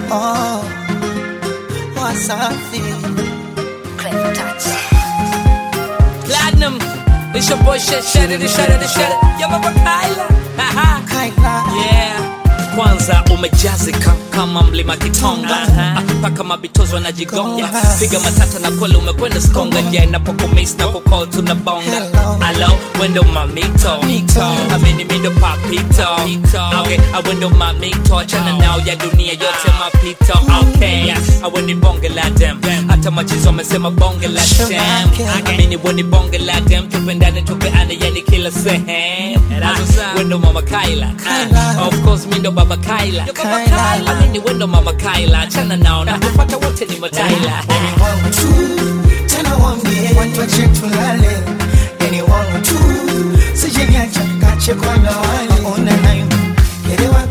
Oh, Wasafi. Clever touch. Platinum, it's your boy Shut it. Yo Baba Kyla. Haha. Kyla. Yeah. Kwanza umejazika kama mlima Kitonga, paka mabitozo wanajigonga, piga matata na kweli umekwenda skonga. Yeah, inapokumiss na kukall tunabonga. Hello, wendo mamito, amini mindo papito. Okay, wendo mamito, achana nao ya dunia yote mapito. Okay, aweni bonge la dem, hata machizo wamesema bonge la dem. Amini weni bonge la dem, tupendane tupeane yani kila sehemu. Wendo Mama Kyla, of course mindo Baba Kyla. Amini wendo Mama Kyla, achana nao na kupata wote ni mataila. Ni wangu tu, tena wambie watu wache tulale. Ni wangu tu, sije niacha kache kwa na wale. Ona nayo, kerewa.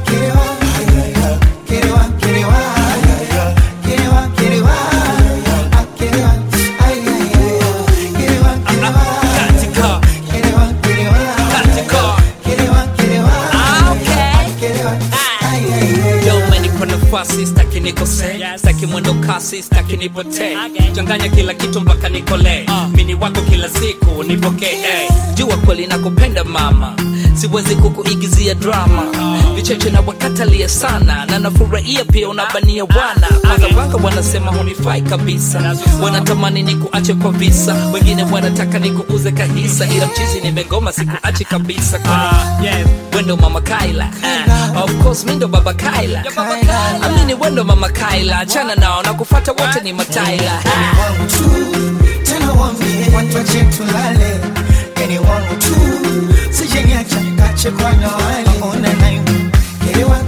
Nafasi staki nikose, staki mwendo kasi, staki nipote. Changanya kila kitu mpaka nikole, mini wako kila siku nipokee. Jua kweli nakupenda mama, siwezi kukuigizia drama. Vicheche na wakatalia sana, na nafurahia pia unabania wana. Wanga wanasema hunifai kabisa, wanatamani nikuache kwa visa. Wengine wanataka nikuuze kahisa, ila mchizi nimegoma sikuache kabisa. Wendo Mama Kyla, of course mindo Baba Kyla. Amini wendo Mama Kyla, achana nao na kufata wote ni mataila. Ni wangu tu, tena wambie watu wache tulale. Ni wangu tu, sije niacha kache kwa na wale. Ona nayo, kerewa.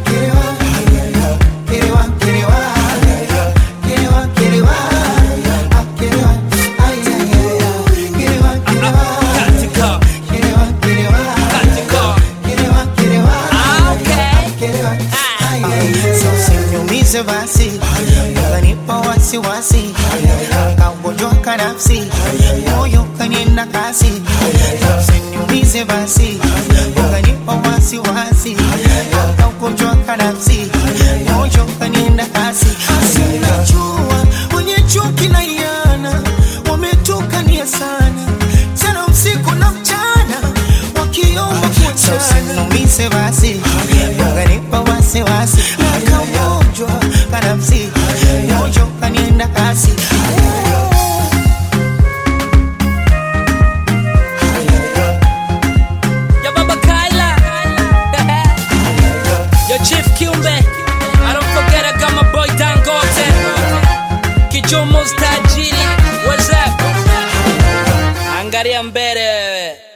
Basi ukanipa wasiwasi, kaugonjwa nafsi, moyo kanienda kasi. Usiniumize basi, ukanipa wasiwasi, kaugonjwa nafsi, moyo kanienda kasi. Sinajua wenye chuki na iana wametukania sana, sana usiku na mchana wakiomba kuachana. Usiniumize basi, ukanipa wasiwasi, kanamsi, mojo kanienda kasi. Yo Baba Kyla, yo Chief Kiumbe. I don't forget I got my boy Dangote, Kichomo Tajiri. What's up? Angalia mbele.